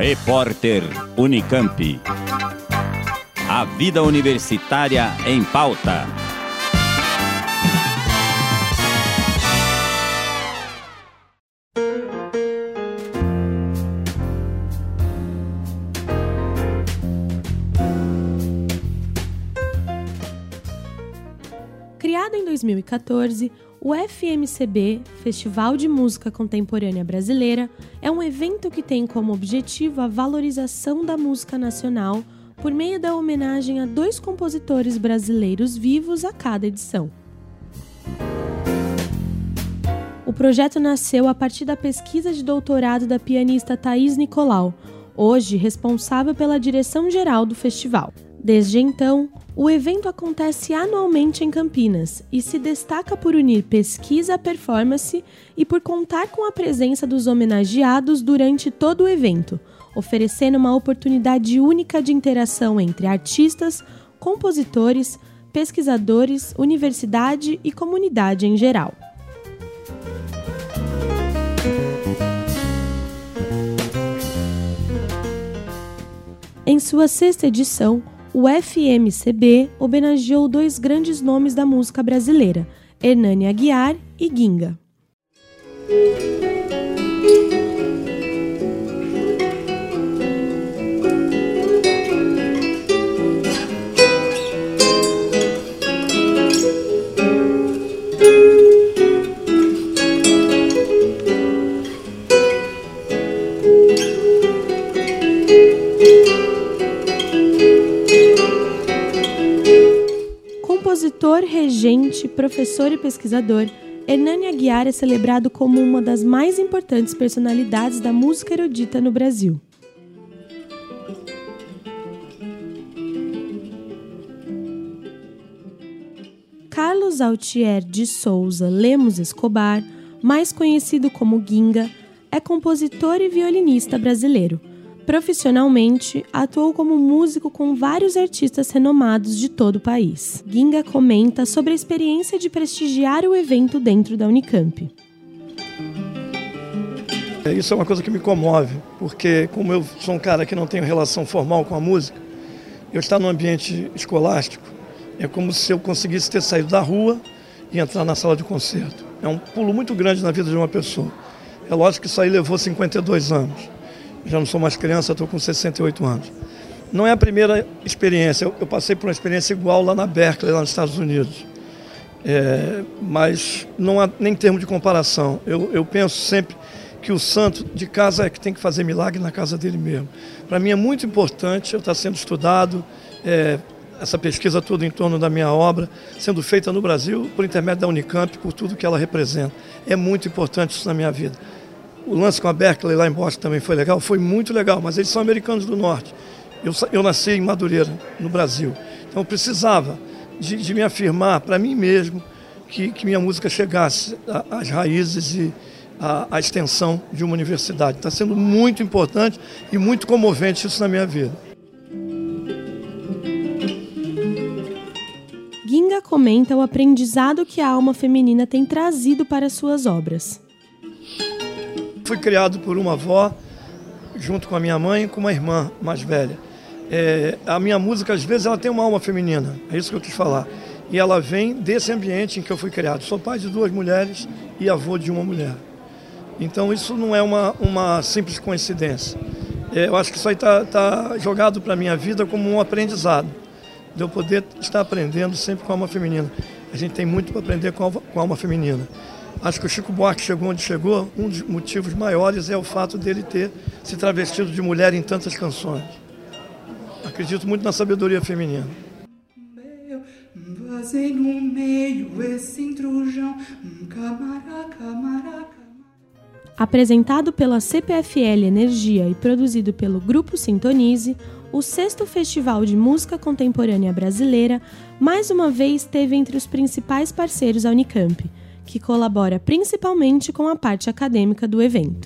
Repórter Unicamp. A vida universitária em pauta. Criado em 2014, o FMCB, Festival de Música Contemporânea Brasileira, é um evento que tem como objetivo a valorização da música nacional por meio da homenagem a 2 compositores brasileiros vivos a cada edição. O projeto nasceu a partir da pesquisa de doutorado da pianista Thaís Nicolau, hoje responsável pela direção-geral do festival. Desde então, o evento acontece anualmente em Campinas e se destaca por unir pesquisa à performance e por contar com a presença dos homenageados durante todo o evento, oferecendo uma oportunidade única de interação entre artistas, compositores, pesquisadores, universidade e comunidade em geral. Em sua 6ª edição, o FMCB homenageou 2 grandes nomes da música brasileira, Hernani Aguiar e Ginga. Compositor, regente, professor e pesquisador, Hernani Aguiar é celebrado como uma das mais importantes personalidades da música erudita no Brasil. Carlos Altier de Souza Lemos Escobar, mais conhecido como Ginga, é compositor e violinista brasileiro. Profissionalmente, atuou como músico com vários artistas renomados de todo o país. Ginga comenta sobre a experiência de prestigiar o evento dentro da Unicamp. Isso é uma coisa que me comove, porque como eu sou um cara que não tenho relação formal com a música, eu estar no ambiente escolástico é como se eu conseguisse ter saído da rua e entrar na sala de concerto. É um pulo muito grande na vida de uma pessoa. É lógico que isso aí levou 52 anos. Já não sou mais criança, estou com 68 anos. Não é a primeira experiência, eu passei por uma experiência igual lá na Berkeley, lá nos Estados Unidos. Mas não há nem termo de comparação. Eu penso sempre que o santo de casa é que tem que fazer milagre na casa dele mesmo. Para mim é muito importante eu estar sendo estudado, essa pesquisa toda em torno da minha obra, sendo feita no Brasil por intermédio da Unicamp, por tudo que ela representa. É muito importante isso na minha vida. O lance com a Berkeley lá em Boston também foi legal, foi muito legal, mas eles são americanos do norte. Eu nasci em Madureira, no Brasil. Então eu precisava de me afirmar para mim mesmo que minha música chegasse às raízes e à extensão de uma universidade. Está sendo muito importante e muito comovente isso na minha vida. Ginga comenta o aprendizado que a alma feminina tem trazido para suas obras. Fui criado por uma avó, junto com a minha mãe e com uma irmã mais velha. A minha música, às vezes, ela tem uma alma feminina, é isso que eu quis falar. E ela vem desse ambiente em que eu fui criado. Sou pai de 2 mulheres e avô de uma mulher. Então, isso não é uma simples coincidência. Eu acho que isso aí está jogado para a minha vida como um aprendizado, de eu poder estar aprendendo sempre com a alma feminina. A gente tem muito para aprender com a alma feminina. Acho que o Chico Buarque chegou onde chegou, um dos motivos maiores é o fato dele ter se travestido de mulher em tantas canções. Acredito muito na sabedoria feminina. Apresentado pela CPFL Energia e produzido pelo Grupo Sintonize, o 6º Festival de Música Contemporânea Brasileira mais uma vez esteve entre os principais parceiros da Unicamp, que colabora principalmente com a parte acadêmica do evento.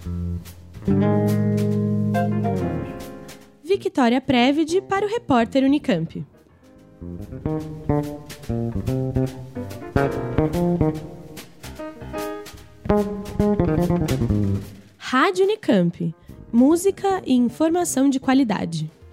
Victoria Previde para o Repórter Unicamp. Rádio Unicamp. música e informação de qualidade.